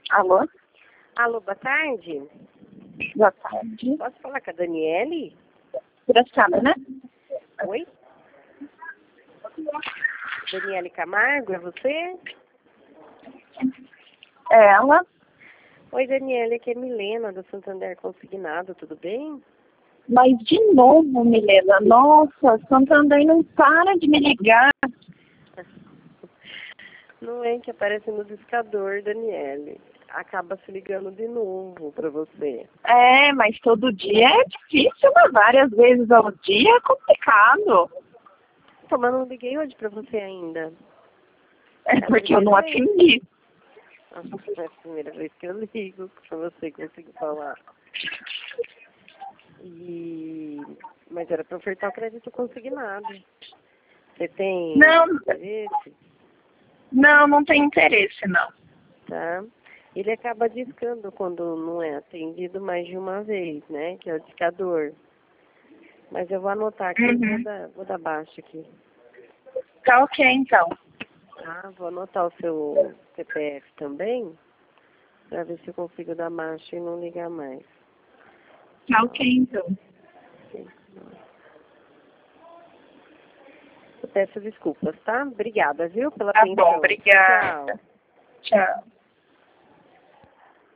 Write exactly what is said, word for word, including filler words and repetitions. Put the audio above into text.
Alô? Alô, boa tarde. Boa tarde. Posso falar com a Daniele? Engraçada, né? Oi? Daniele Camargo, é você? É ela? Oi, Daniele, aqui é Milena, do Santander Consignado, tudo bem? Mas de novo, Milena, nossa, Santander não para de me ligar. Não é que aparece no discador, Daniele. Acaba se ligando de novo para você. É, mas todo dia é difícil, mas várias vezes ao dia é complicado. Pô, mas não liguei hoje para você ainda. É É a porque eu não primeira vez. atendi. É a primeira vez que eu ligo para você conseguir falar. E... Mas era para ofertar o crédito consignado. Você tem Não, interesse? não, não tem interesse, não. Tá? Ele acaba discando quando não é atendido mais de uma vez, né? Que é o discador. Mas eu vou anotar aqui, Uhum. vou, dar, vou dar baixo aqui. Tá ok, então. Tá? Vou anotar o seu C P F também, para ver se eu consigo dar baixo e não ligar mais. Tá ok, então. Eu peço desculpas, tá? Obrigada, viu, pela Tá atenção. bom, obrigada. Tchau. Tchau.